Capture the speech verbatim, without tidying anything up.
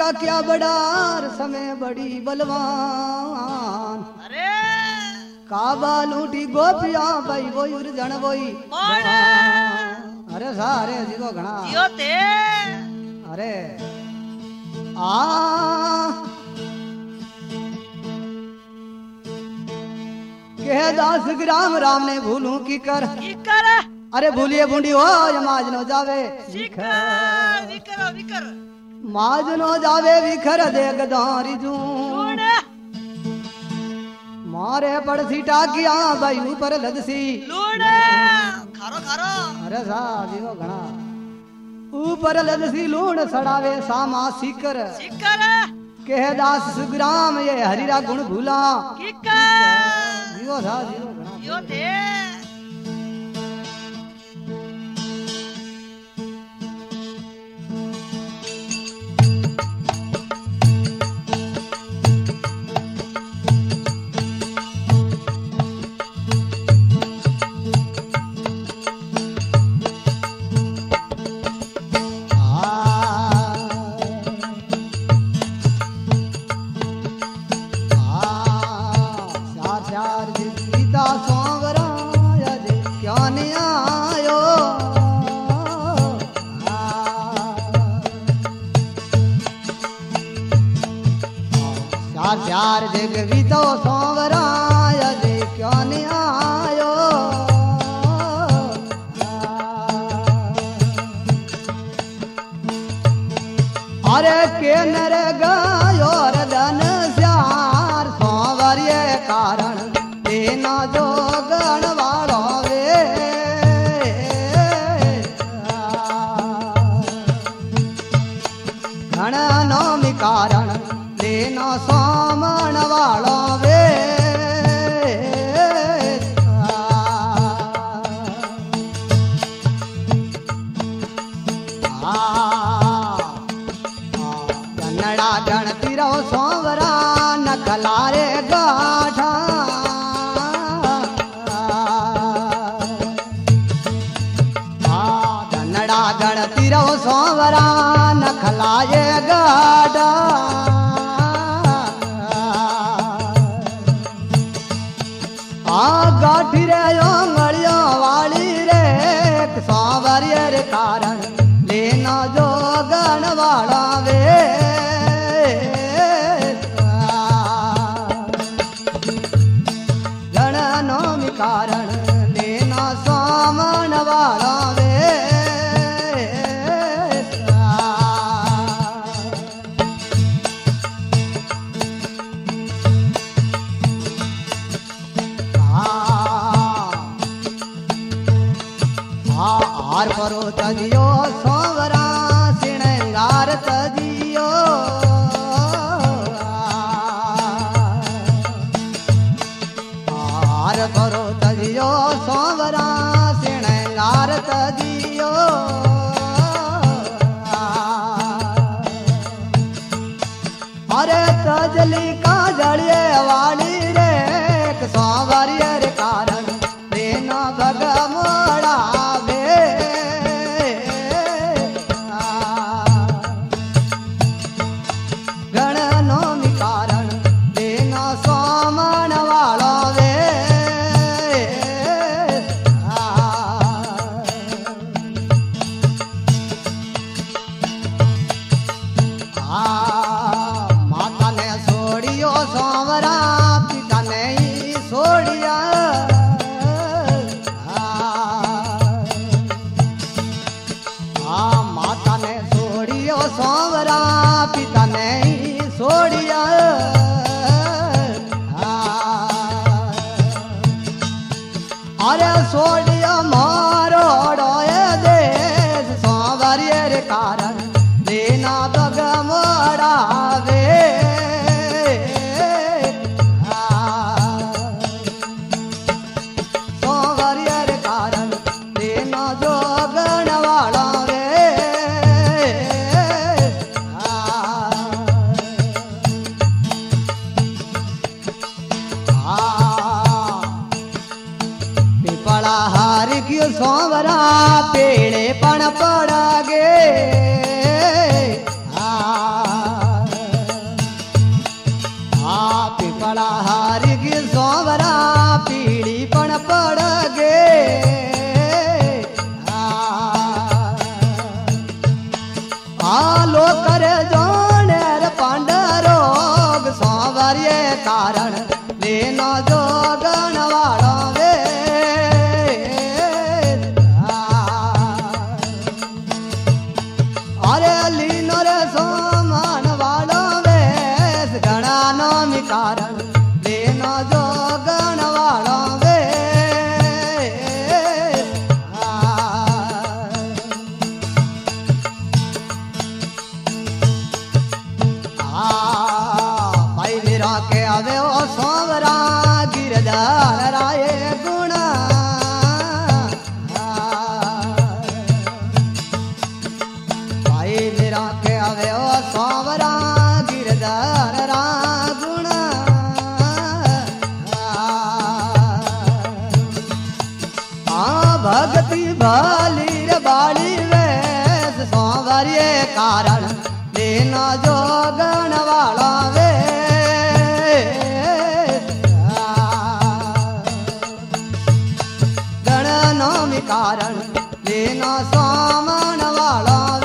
का क्या बड़ार समय बड़ी बलवान। अरे काबा लूटी गोपिया भाई वो जन वही। अरे सारे जीवो घना जियो ते अरे आ कह दास ग्राम राम ने भूलू की कर की कर अरे भूलिए बूंदी हो माज नो जावे विकर विकर विकर माज नो जावे विखर दे गदारी जू सुन मारे पड़सी टाकिया भाई ऊपर लदसी लूण खारो खारो अरे सा जीवो घना ऊपर लदसी लूण सड़ावे सामा सीकर सिकर कह दास सुग्राम ये हरिरा गुण भूला किकर जीवो सा जीवो घना जियो ते चार जग बीतो सोवरा जे क्यों नहीं आयो अरे के नर गयो रदन श्यार सोवर ये कारण देना जो गण वालो वे गण नौमी कारण देना सोमण वालो वे कन्नड़ा गणती रहो सोमरा नखलारे गाठा कन्नड़ा गणती रहो सोमरा नखलाए गाठा गाठी रे अंगड़ियों वाली रे सांवरिय रे कारण लेना जो गण वाला वे गण नौमी कारण लेना सामन वाला वे आर परो तजियो सोवरा सिणगार तजियो आर परो तजियो सोवरा सिणगार तजियो अरे तजली का जड़िए वाली रे सोवरिय रे कारण देना भगमोड़ा सोवरा पिता ने सोड़िया अरे सोड़िया मारो डोए देश सोवरिय रे कारण देना बग मोड़ा वे सोवरिय रे कारण देना जो गण वाला सोवरा पेड़े पण पड़ा गे काला हारी की सोवरा पीड़ी पण पड़ गे आलो करे जोने पांडरोग सोवरिये कारण लेनो जोगण वालो वे अरे लीनो रे सोमान वालो वे गणा नामी कारण लेनो जोगण वालो वे के आवे ओ सोवरा गिरधार राय गुण भाई मेरा के आवे ओ सोवरा गिरधार रा गुण आ भक्ति भाली रे बाली वेस सोवरिये कारण लेना जोगण वाला वे कारण लेना सामान वाला